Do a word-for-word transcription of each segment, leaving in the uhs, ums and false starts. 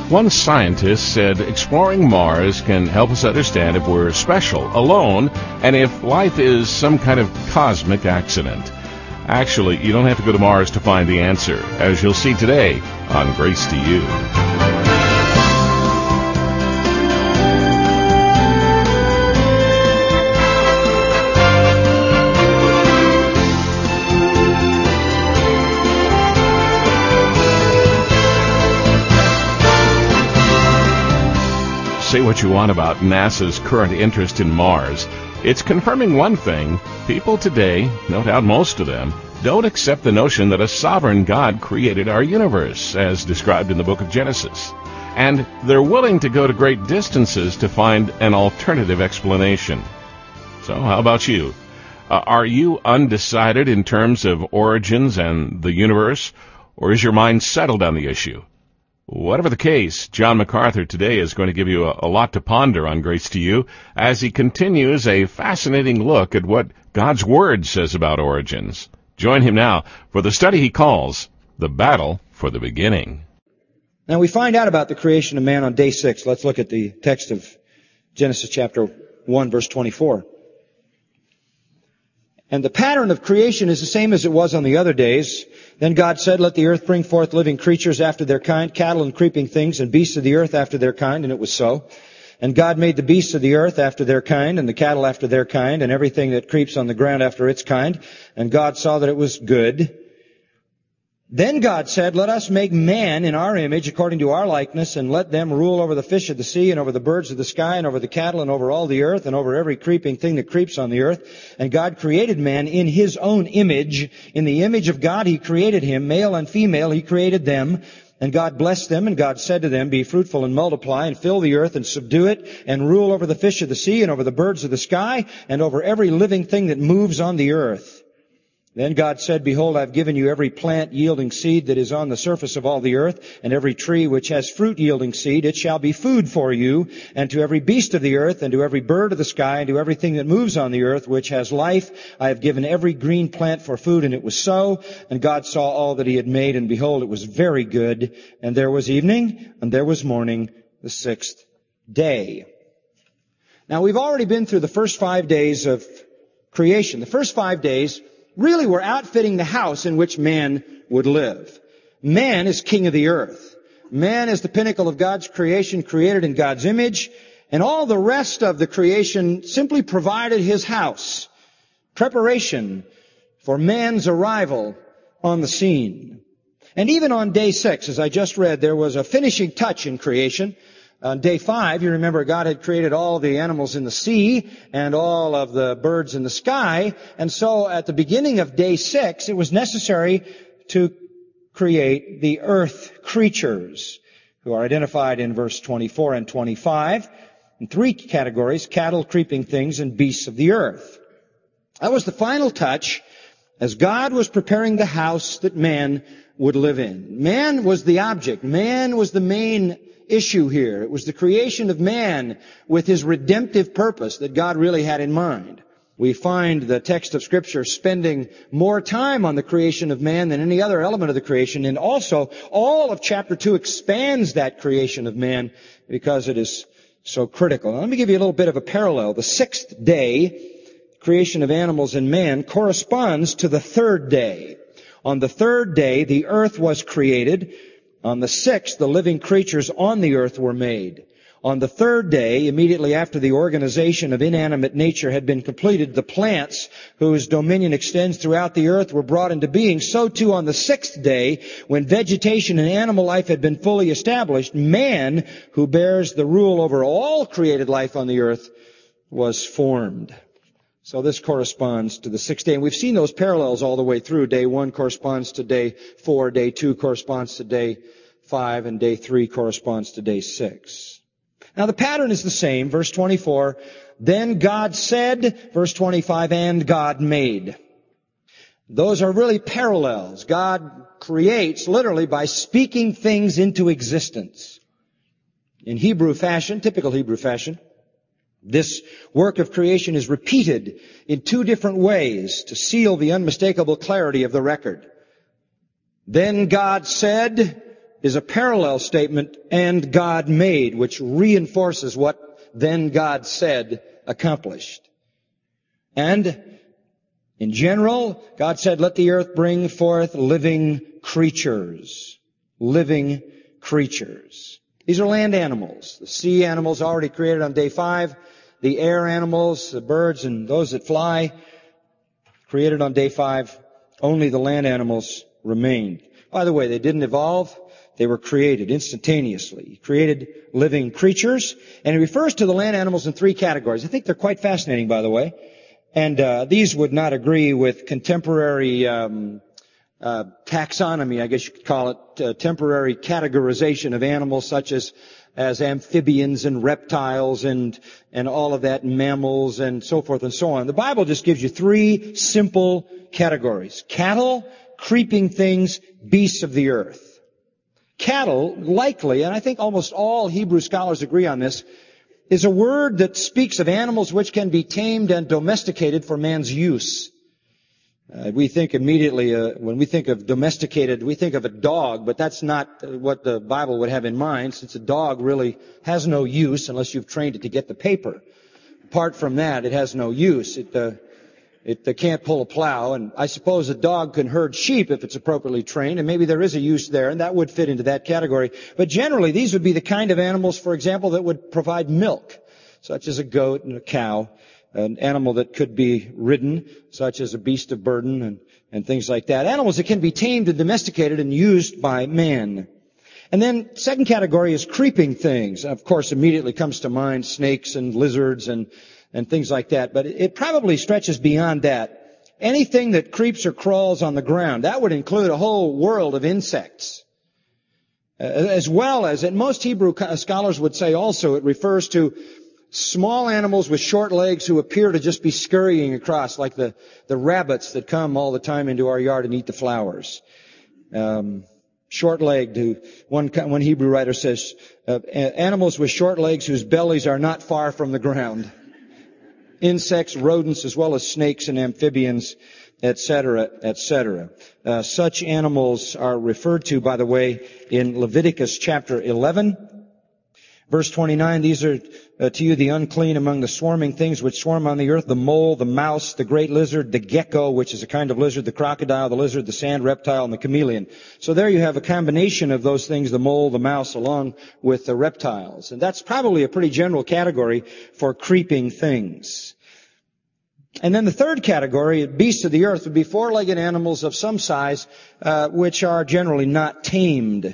One scientist said exploring Mars can help us understand if we're special, alone, and if life is some kind of cosmic accident. Actually, you don't have to go to Mars to find the answer, as you'll see today on Grace to You. Say what you want about NASA's current interest in Mars. It's confirming one thing. People today, no doubt most of them, don't accept the notion that a sovereign God created our universe, as described in the book of Genesis. And they're willing to go to great distances to find an alternative explanation. So how about you? Uh, are you undecided in terms of origins and the universe, or is your mind settled on the issue? Whatever the case, John MacArthur today is going to give you a, a lot to ponder on Grace to You as he continues a fascinating look at what God's Word says about origins. Join him now for the study he calls The Battle for the Beginning. Now we find out about the creation of man on day six. Let's look at the text of Genesis chapter one, verse twenty-four. And the pattern of creation is the same as it was on the other days. Then God said, let the earth bring forth living creatures after their kind, cattle and creeping things, and beasts of the earth after their kind, and it was so. And God made the beasts of the earth after their kind, and the cattle after their kind, and everything that creeps on the ground after its kind. And God saw that it was good. Then God said, let us make man in our image according to our likeness, and let them rule over the fish of the sea, and over the birds of the sky, and over the cattle, and over all the earth, and over every creeping thing that creeps on the earth. And God created man in His own image. In the image of God He created him. Male and female He created them. And God blessed them, and God said to them, be fruitful and multiply, and fill the earth, and subdue it, and rule over the fish of the sea, and over the birds of the sky, and over every living thing that moves on the earth. Then God said, behold, I've given you every plant yielding seed that is on the surface of all the earth, and every tree which has fruit yielding seed. It shall be food for you, and to every beast of the earth, and to every bird of the sky, and to everything that moves on the earth, which has life. I have given every green plant for food, and it was so. And God saw all that He had made, and behold, it was very good. And there was evening, and there was morning, the sixth day. Now, we've already been through the first five days of creation. The first five days really were outfitting the house in which man would live. Man is king of the earth. Man is the pinnacle of God's creation, created in God's image, and all the rest of the creation simply provided His house. Preparation for man's arrival on the scene. And even on day six, as I just read, there was a finishing touch in creation. On day five, you remember God had created all the animals in the sea and all of the birds in the sky. And so at the beginning of day six, it was necessary to create the earth creatures, who are identified in verse twenty-four and twenty-five in three categories: cattle, creeping things, and beasts of the earth. That was the final touch as God was preparing the house that man would live in. Man was the object. Man was the main issue here. It was the creation of man with his redemptive purpose that God really had in mind. We find the text of Scripture spending more time on the creation of man than any other element of the creation, and also all of chapter two expands that creation of man because it is so critical. Now, let me give you a little bit of a parallel. The sixth day, creation of animals and man, corresponds to the third day. On the third day, the earth was created. On the sixth, the living creatures on the earth were made. On the third day, immediately after the organization of inanimate nature had been completed, the plants, whose dominion extends throughout the earth, were brought into being. So too on the sixth day, when vegetation and animal life had been fully established, man, who bears the rule over all created life on the earth, was formed. So this corresponds to the sixth day. And we've seen those parallels all the way through. Day one corresponds to day four. Day two corresponds to day five. And day three corresponds to day six. Now the pattern is the same. Verse twenty-four, then God said, verse twenty-five, and God made. Those are really parallels. God creates literally by speaking things into existence. In Hebrew fashion, typical Hebrew fashion, this work of creation is repeated in two different ways to seal the unmistakable clarity of the record. Then God said, is a parallel statement, and God made, which reinforces what then God said accomplished. And in general, God said, let the earth bring forth living creatures. Living creatures. These are land animals. The sea animals already created on day five. The air animals, the birds and those that fly, created on day five. Only the land animals remained. By the way, they didn't evolve. They were created instantaneously. He created living creatures. And he refers to the land animals in three categories. I think they're quite fascinating, by the way. And uh, these would not agree with contemporary um, uh, taxonomy, I guess you could call it, uh, temporary categorization of animals such as as amphibians and reptiles and and all of that, mammals and so forth and so on. The Bible just gives you three simple categories: cattle, creeping things, beasts of the earth. Cattle, likely, and I think almost all Hebrew scholars agree on this, is a word that speaks of animals which can be tamed and domesticated for man's use. Uh, we think immediately, uh, when we think of domesticated, we think of a dog, but that's not what the Bible would have in mind, since a dog really has no use unless you've trained it to get the paper. Apart from that, it has no use. It, uh, it uh, can't pull a plow, and I suppose a dog can herd sheep if it's appropriately trained, and maybe there is a use there, and that would fit into that category. But generally, these would be the kind of animals, for example, that would provide milk, such as a goat and a cow. An animal that could be ridden, such as a beast of burden and, and things like that. Animals that can be tamed and domesticated and used by man. And then second category is creeping things. Of course, immediately comes to mind snakes and lizards and, and things like that. But it probably stretches beyond that. Anything that creeps or crawls on the ground, that would include a whole world of insects. Uh, as well as, and most Hebrew scholars would say also, it refers to small animals with short legs who appear to just be scurrying across, like the, the rabbits that come all the time into our yard and eat the flowers. Um, short-legged, who, one, one Hebrew writer says, uh, animals with short legs whose bellies are not far from the ground. Insects, rodents, as well as snakes and amphibians, et cetera, et cetera. Uh, such animals are referred to, by the way, in Leviticus chapter eleven. Verse twenty-nine, these are uh, to you the unclean among the swarming things which swarm on the earth, the mole, the mouse, the great lizard, the gecko, which is a kind of lizard, the crocodile, the lizard, the sand reptile, and the chameleon. So there you have a combination of those things, the mole, the mouse, along with the reptiles. And that's probably a pretty general category for creeping things. And then the third category, beasts of the earth, would be four-legged animals of some size, uh, which are generally not tamed.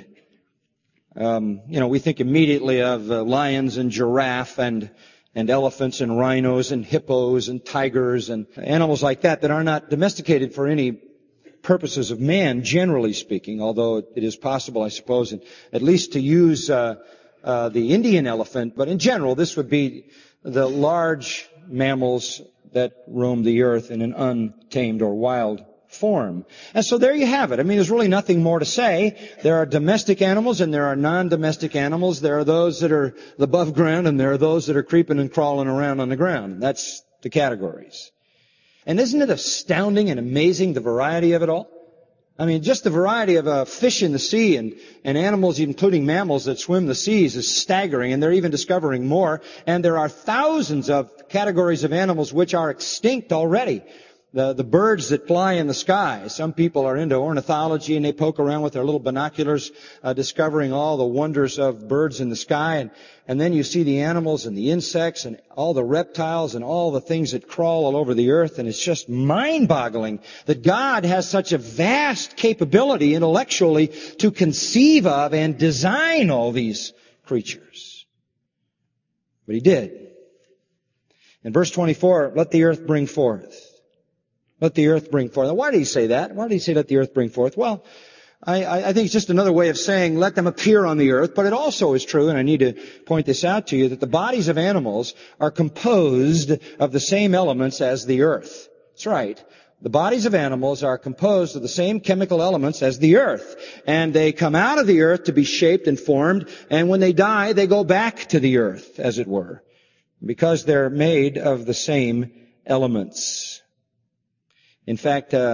Um, you know, we think immediately of uh, lions and giraffe and and elephants and rhinos and hippos and tigers and animals like that that are not domesticated for any purposes of man, generally speaking, although it is possible, I suppose, at least to use uh, uh, the Indian elephant. But in general, this would be the large mammals that roam the earth in an untamed or wild form. And so there you have it. I mean, there's really nothing more to say. There are domestic animals and there are non-domestic animals. There are those that are above ground and there are those that are creeping and crawling around on the ground. That's the categories. And isn't it astounding and amazing, the variety of it all? I mean, just the variety of uh, fish in the sea and, and animals, including mammals, that swim the seas is staggering, and they're even discovering more. And there are thousands of categories of animals which are extinct already. The, the birds that fly in the sky. Some people are into ornithology and they poke around with their little binoculars, uh, discovering all the wonders of birds in the sky. And, and then you see the animals and the insects and all the reptiles and all the things that crawl all over the earth. And it's just mind-boggling that God has such a vast capability intellectually to conceive of and design all these creatures. But He did. In verse twenty-four, let the earth bring forth. Let the earth bring forth. Now, why did He say that? Why did He say let the earth bring forth? Well, I, I think it's just another way of saying let them appear on the earth, but it also is true, and I need to point this out to you, that the bodies of animals are composed of the same elements as the earth. That's right. The bodies of animals are composed of the same chemical elements as the earth. And they come out of the earth to be shaped and formed, and when they die, they go back to the earth, as it were, because they're made of the same elements. In fact, uh,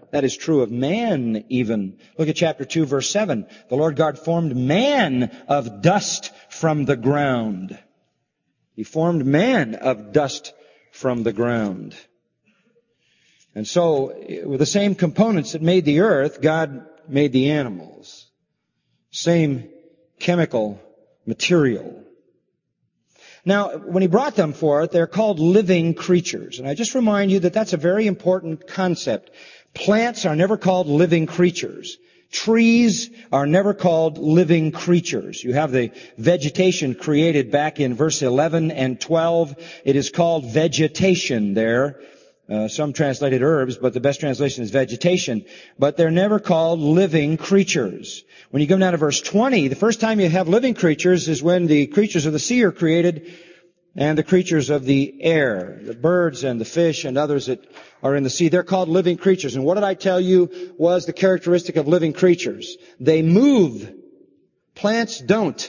That is true of man even. Look at chapter two, verse seven. The Lord God formed man of dust from the ground. He formed man of dust from the ground. And so, with the same components that made the earth, God made the animals. Same chemical material. Now, when He brought them forth, they're called living creatures. And I just remind you that that's a very important concept. Plants are never called living creatures. Trees are never called living creatures. You have the vegetation created back in verse eleven and twelve. It is called vegetation there. Uh, some translated herbs, but the best translation is vegetation. But they're never called living creatures. When you come down to verse twenty, the first time you have living creatures is when the creatures of the sea are created and the creatures of the air, the birds and the fish and others that are in the sea. They're called living creatures. And what did I tell you was the characteristic of living creatures? They move. Plants don't.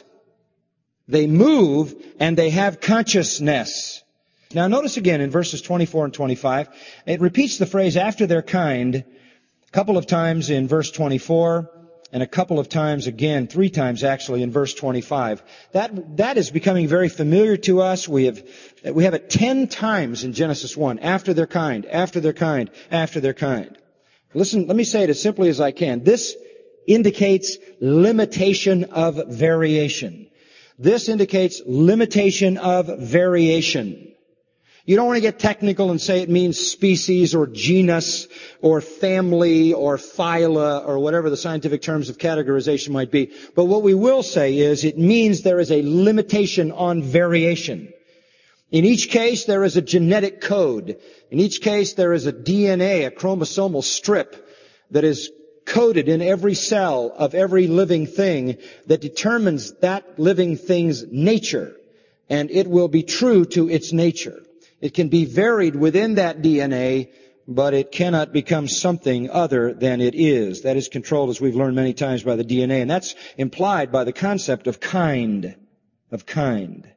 They move and they have consciousness. Now notice again in verses twenty-four and twenty-five, it repeats the phrase after their kind a couple of times in verse twenty-four and a couple of times again, three times actually in verse twenty-five. That, that is becoming very familiar to us. We have, we have it ten times in Genesis one. After their kind, after their kind, after their kind. Listen, let me say it as simply as I can. This indicates limitation of variation. This indicates limitation of variation. You don't want to get technical and say it means species or genus or family or phyla or whatever the scientific terms of categorization might be. But what we will say is it means there is a limitation on variation. In each case, there is a genetic code. In each case, there is a D N A, a chromosomal strip that is coded in every cell of every living thing that determines that living thing's nature. And it will be true to its nature. It can be varied within that D N A, but it cannot become something other than it is. That is controlled, as we've learned many times, by the D N A. And that's implied by the concept of kind. Of kind.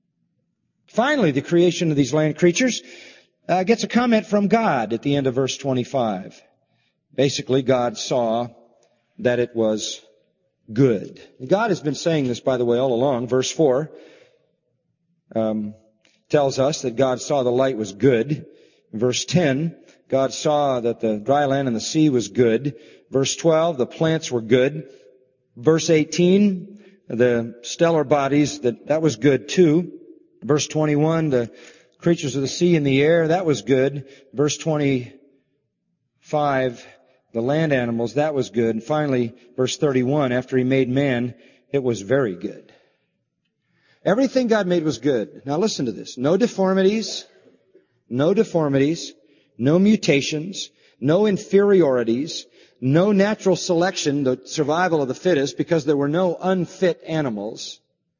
Finally, the creation of these land creatures uh, gets a comment from God at the end of verse twenty-five. Basically, God saw that it was good. God has been saying this, by the way, all along. Verse four. Um, tells us that God saw the light was good. Verse ten, God saw that the dry land and the sea was good. Verse twelve, the plants were good. Verse eighteen, the stellar bodies, that, that was good too. Verse twenty-one, the creatures of the sea and the air, that was good. Verse twenty-five, the land animals, that was good. And finally, verse thirty-one, after He made man, it was very good. Everything God made was good. Now listen to this. No deformities, no deformities, no mutations, no inferiorities, no natural selection, the survival of the fittest, because there were no unfit animals.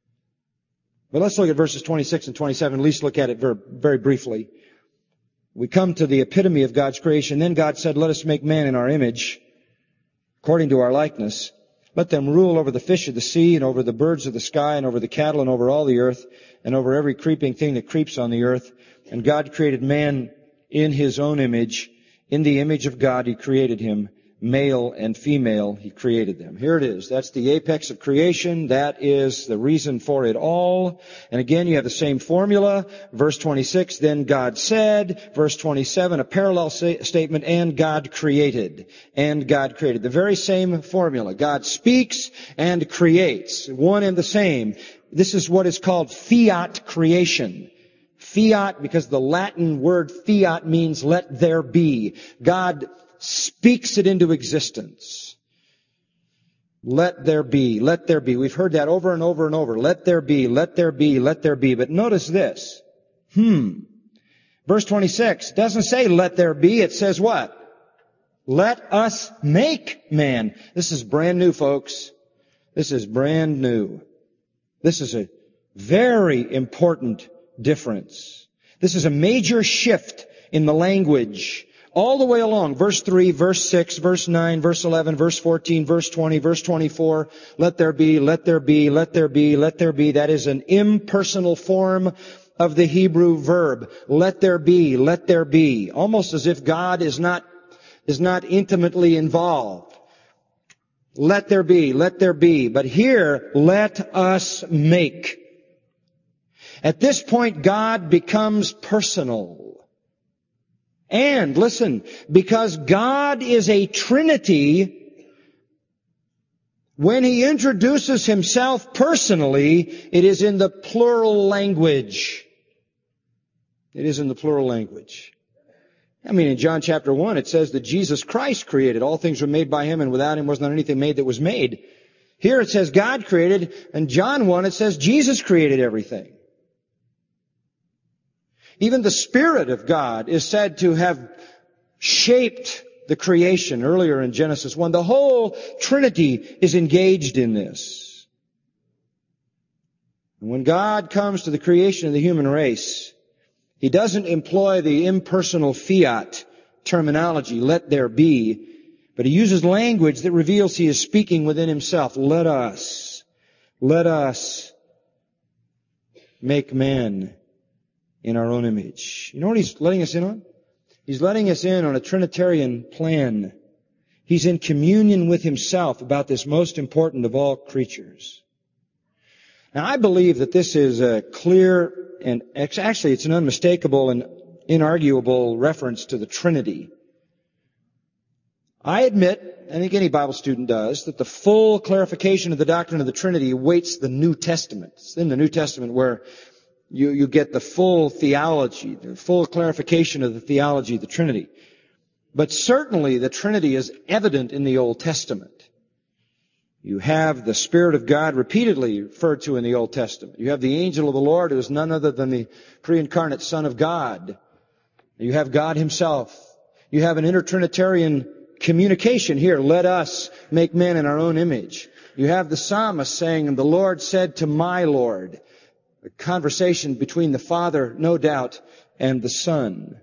But let's look at verses twenty-six and twenty-seven, at least look at it very, very briefly. We come to the epitome of God's creation. Then God said, let us make man in our image, according to our likeness. Let them rule over the fish of the sea and over the birds of the sky and over the cattle and over all the earth and over every creeping thing that creeps on the earth. And God created man in His own image. In the image of God He created him. Male and female He created them. Here it is. That's the apex of creation. That is the reason for it all. And again, you have the same formula. Verse twenty-six, then God said. Verse twenty-seven, a parallel statement, and God created. And God created. The very same formula. God speaks and creates. One and the same. This is what is called fiat creation. Fiat, because the Latin word fiat means let there be. God speaks it into existence. Let there be, let there be. We've heard that over and over and over. Let there be, let there be, let there be. But notice this. Hmm. Verse twenty-six doesn't say let there be. It says what? Let us make man. This is brand new, folks. This is brand new. This is a very important difference. This is a major shift in the language. All the way along, verse three, verse six, verse nine, verse eleven, verse fourteen, verse twenty, verse twenty-four, let there be, let there be, let there be, let there be. That is an impersonal form of the Hebrew verb. Let there be, let there be. Almost as if God is not is not intimately involved. Let there be, let there be. But here, let us make. At this point, God becomes personal. And, listen, because God is a Trinity, when He introduces Himself personally, it is in the plural language. It is in the plural language. I mean, in John chapter one, it says that Jesus Christ created. All things were made by Him, and without Him was not anything made that was made. Here it says God created. In John one, it says Jesus created everything. Even the Spirit of God is said to have shaped the creation earlier in Genesis one. The whole Trinity is engaged in this. And when God comes to the creation of the human race, He doesn't employ the impersonal fiat terminology, let there be, but He uses language that reveals He is speaking within Himself. Let us, let us make man in our own image. You know what He's letting us in on? He's letting us in on a Trinitarian plan. He's in communion with Himself about this most important of all creatures. Now, I believe that this is a clear and actually it's an unmistakable and inarguable reference to the Trinity. I admit, I think any Bible student does, that the full clarification of the doctrine of the Trinity awaits the New Testament. It's in the New Testament where you, you get the full theology, the full clarification of the theology of the Trinity. But certainly the Trinity is evident in the Old Testament. You have the Spirit of God repeatedly referred to in the Old Testament. You have the angel of the Lord, who is none other than the pre-incarnate Son of God. You have God Himself. You have an intertrinitarian communication here. Let us make man in our own image. You have the psalmist saying, and the Lord said to my Lord. A conversation between the Father, no doubt, and the Son.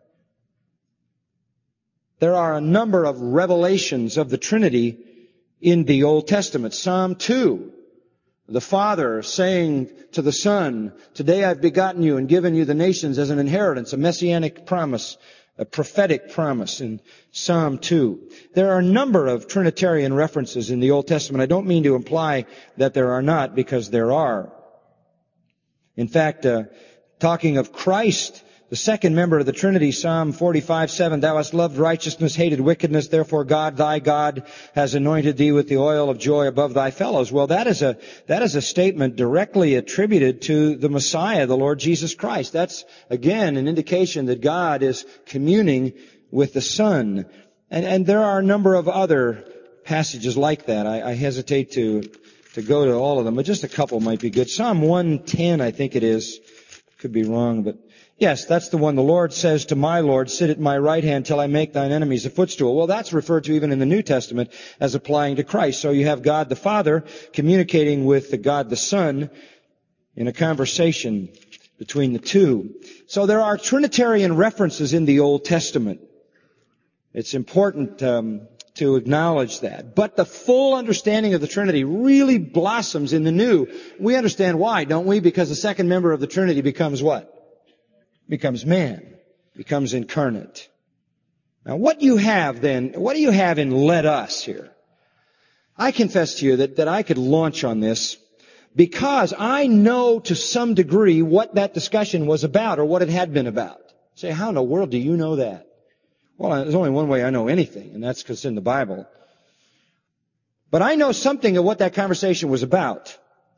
There are a number of revelations of the Trinity in the Old Testament. Psalm two, the Father saying to the Son, today I've begotten you and given you the nations as an inheritance, a messianic promise, a prophetic promise in Psalm two. There are a number of Trinitarian references in the Old Testament. I don't mean to imply that there are not, because there are. In fact, uh, talking of Christ, the second member of the Trinity, Psalm forty-five seven, thou hast loved righteousness, hated wickedness, therefore God, thy God, has anointed thee with the oil of joy above thy fellows. Well, that is a, that is a statement directly attributed to the Messiah, the Lord Jesus Christ. That's, again, an indication that God is communing with the Son. And, and there are a number of other passages like that. I, I hesitate to, to go to all of them, but just a couple might be good. Psalm one ten, I think it is. Could be wrong, but yes, that's the one. The Lord says to my Lord, sit at my right hand till I make thine enemies a footstool. Well, that's referred to even in the New Testament as applying to Christ. So you have God the Father communicating with the God the Son in a conversation between the two. So there are Trinitarian references in the Old Testament. It's important um, to acknowledge that. But the full understanding of the Trinity really blossoms in the New. We understand why, don't we? Because the second member of the Trinity becomes what? Becomes man. Becomes incarnate. Now what you have then, what do you have in let us here? I confess to you that, that I could launch on this because I know to some degree what that discussion was about or what it had been about. Say, how in the world do you know that? Well, there's only one way I know anything, and that's because it's in the Bible. But I know something of what that conversation was about.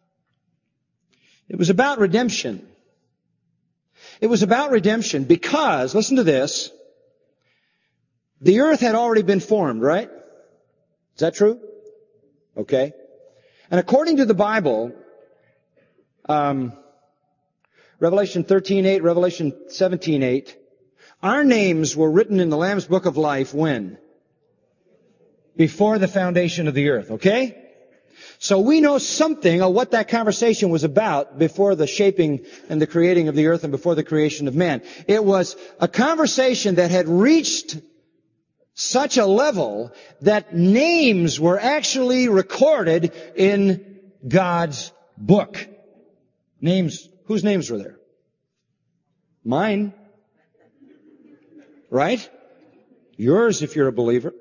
It was about redemption. It was about redemption because, listen to this, the earth had already been formed, right? Is that true? Okay. And according to the Bible, um, Revelation thirteen eight, Revelation seventeen eight, our names were written in the Lamb's Book of Life when? Before the foundation of the earth, okay? So we know something of what that conversation was about before the shaping and the creating of the earth and before the creation of man. It was a conversation that had reached such a level that names were actually recorded in God's book. Names, whose names were there? Mine. Right? Yours if you're a believer.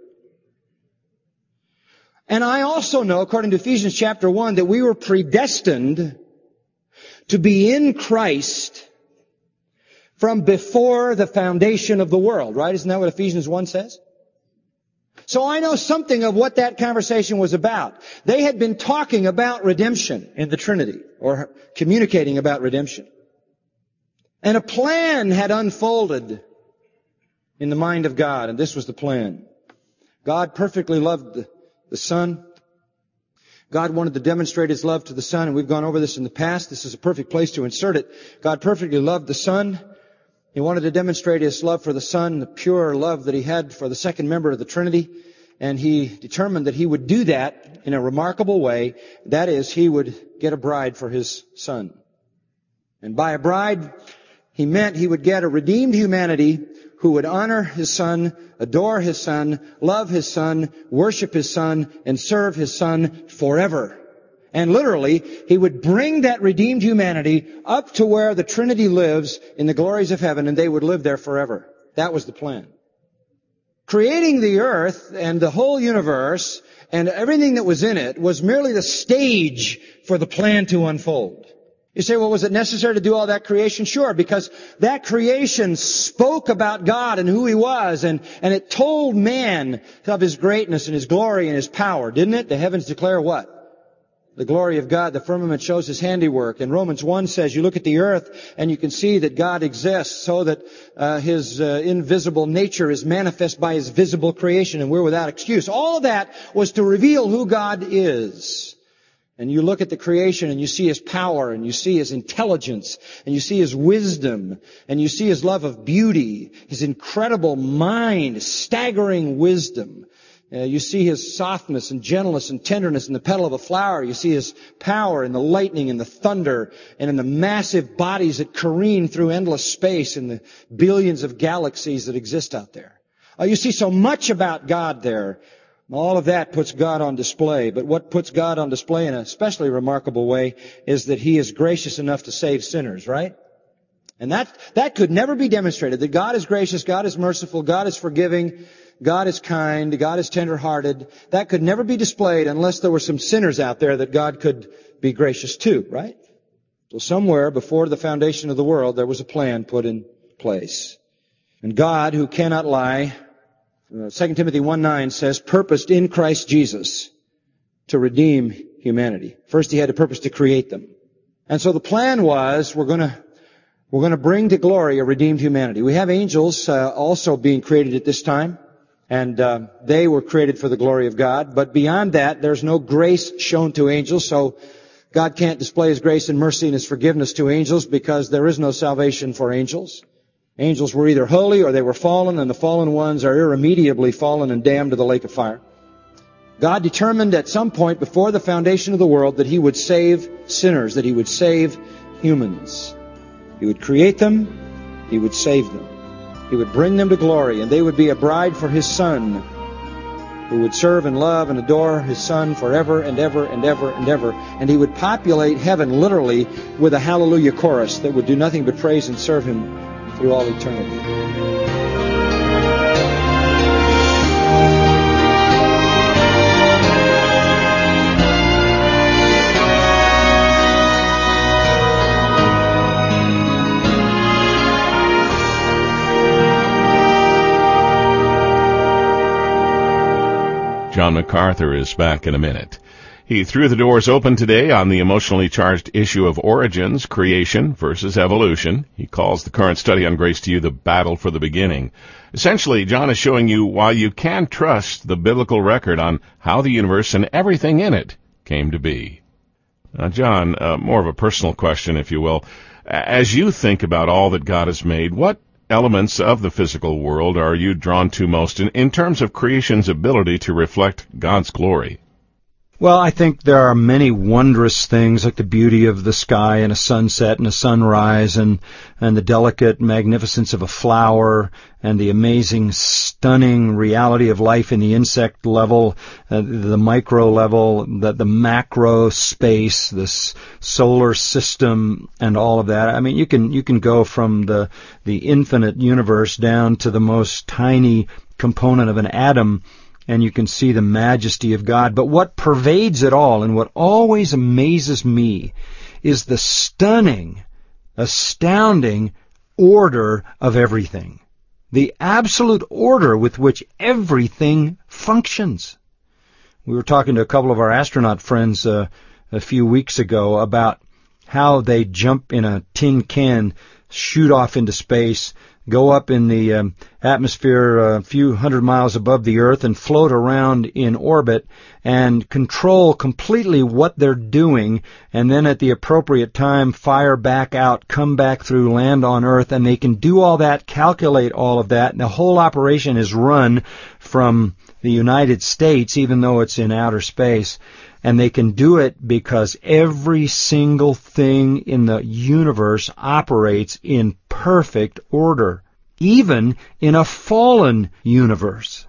And I also know, according to Ephesians chapter one, that we were predestined to be in Christ from before the foundation of the world, right? Isn't that what Ephesians one says? So I know something of what that conversation was about. They had been talking about redemption in the Trinity, or communicating about redemption. And a plan had unfolded in the mind of God, and this was the plan. God perfectly loved the, the Son. God wanted to demonstrate His love to the Son, and we've gone over this in the past. This is a perfect place to insert it. God perfectly loved the Son. He wanted to demonstrate His love for the Son, the pure love that He had for the second member of the Trinity. And He determined that He would do that in a remarkable way. That is, He would get a bride for His Son. And by a bride, He meant He would get a redeemed humanity who would honor His Son, adore His Son, love His Son, worship His Son, and serve His Son forever. And literally, He would bring that redeemed humanity up to where the Trinity lives in the glories of heaven, and they would live there forever. That was the plan. Creating the earth and the whole universe and everything that was in it was merely the stage for the plan to unfold. You say, well, was it necessary to do all that creation? Sure, because that creation spoke about God and who He was, and, and it told man of His greatness and His glory and His power, didn't it? The heavens declare what? The glory of God. The firmament shows His handiwork. And Romans one says, you look at the earth and you can see that God exists so that uh, His uh, invisible nature is manifest by His visible creation, and we're without excuse. All of that was to reveal who God is. And you look at the creation and you see His power, and you see His intelligence, and you see His wisdom, and you see His love of beauty, His incredible mind, staggering wisdom. Uh, you see His softness and gentleness and tenderness in the petal of a flower. You see His power in the lightning and the thunder and in the massive bodies that careen through endless space in the billions of galaxies that exist out there. Uh, you see so much about God there. All of that puts God on display. But what puts God on display in a especially remarkable way is that He is gracious enough to save sinners, right? And that, that could never be demonstrated. That God is gracious, God is merciful, God is forgiving, God is kind, God is tender-hearted. That could never be displayed unless there were some sinners out there that God could be gracious to, right? So somewhere before the foundation of the world, there was a plan put in place. And God, who cannot lie, uh, Second Timothy one nine says, purposed in Christ Jesus to redeem humanity. First, He had to purpose to create them. And so the plan was, we're going to we're going to bring to glory a redeemed humanity. We have angels uh, also being created at this time. And uh, they were created for the glory of God. But beyond that, there's no grace shown to angels. So God can't display His grace and mercy and His forgiveness to angels because there is no salvation for angels. Angels were either holy or they were fallen, and the fallen ones are irremediably fallen and damned to the lake of fire. God determined at some point before the foundation of the world that He would save sinners, that He would save humans. He would create them, He would save them. He would bring them to glory, and they would be a bride for His Son, who would serve and love and adore His Son forever and ever and ever and ever. And He would populate heaven literally with a hallelujah chorus that would do nothing but praise and serve Him through all eternity. John MacArthur is back in a minute. He threw the doors open today on the emotionally charged issue of origins, creation versus evolution. He calls the current study on grace to you the battle for the beginning. Essentially, John is showing you why you can trust the biblical record on how the universe and everything in it came to be. Now, John, uh, more of a personal question, if you will. As you think about all that God has made, what elements of the physical world are you drawn to most in, in terms of creation's ability to reflect God's glory? Well, I think there are many wondrous things like the beauty of the sky and a sunset and a sunrise and, and the delicate magnificence of a flower and the amazing, stunning reality of life in the insect level, uh, the micro level, the, the macro space, this solar system and all of that. I mean, you can, you can go from the, the infinite universe down to the most tiny component of an atom, and you can see the majesty of God. But what pervades it all, and what always amazes me, is the stunning, astounding order of everything. The absolute order with which everything functions. We were talking to a couple of our astronaut friends uh, a few weeks ago about how they jump in a tin can, shoot off into space, go up in the um, atmosphere a few hundred miles above the Earth and float around in orbit and control completely what they're doing, and then at the appropriate time fire back out, come back through, land on Earth, and they can do all that, calculate all of that, and the whole operation is run from the United States, even though it's in outer space. And they can do it because every single thing in the universe operates in perfect order, even in a fallen universe.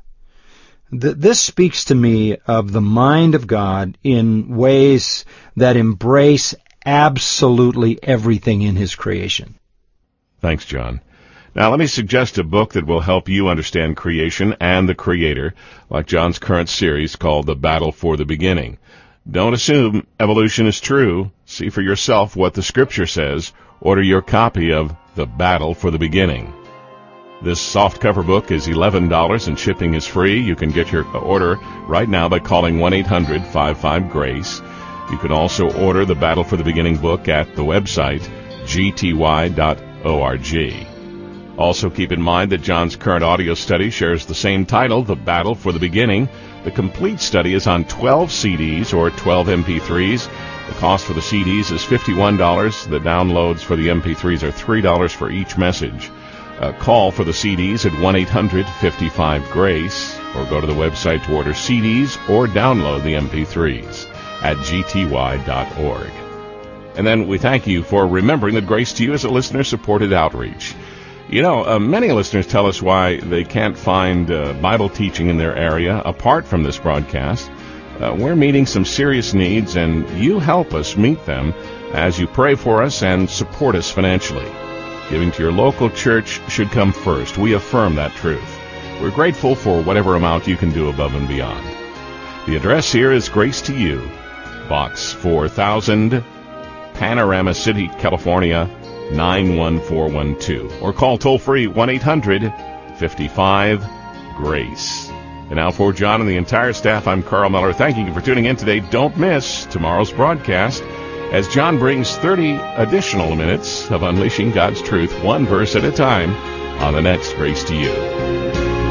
Th- this speaks to me of the mind of God in ways that embrace absolutely everything in His creation. Thanks, John. Now, let me suggest a book that will help you understand creation and the Creator, like John's current series called The Battle for the Beginning. Don't assume evolution is true. See for yourself what the Scripture says. Order your copy of The Battle for the Beginning. This softcover book is eleven dollars and shipping is free. You can get your order right now by calling one eight hundred five five GRACE. You can also order The Battle for the Beginning book at the website g t y dot org. Also keep in mind that John's current audio study shares the same title, The Battle for the Beginning. The complete study is on twelve C Ds or twelve M P threes. The cost for the C Ds is fifty-one dollars. The downloads for the M P threes are three dollars for each message. Uh, call for the C Ds at one eight hundred five five GRACE or go to the website to order C Ds or download the M P threes at g t y dot org. And then we thank you for remembering that Grace to You is a listener-supported outreach. You know, uh, many listeners tell us why they can't find uh, Bible teaching in their area apart from this broadcast. Uh, we're meeting some serious needs, and you help us meet them as you pray for us and support us financially. Giving to your local church should come first. We affirm that truth. We're grateful for whatever amount you can do above and beyond. The address here is Grace to You, Box four thousand, Panorama City, California, nine one four one two, or call toll-free one eight hundred fifty-five GRACE. And now for John and the entire staff, I'm Carl Miller. Thanking you for tuning in today. Don't miss tomorrow's broadcast as John brings thirty additional minutes of unleashing God's truth, one verse at a time, on the next Grace to You.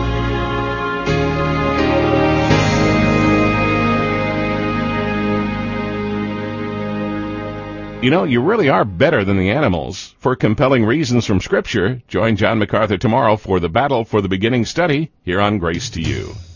You know, you really are better than the animals. For compelling reasons from Scripture, join John MacArthur tomorrow for the Battle for the Beginning study here on Grace to You.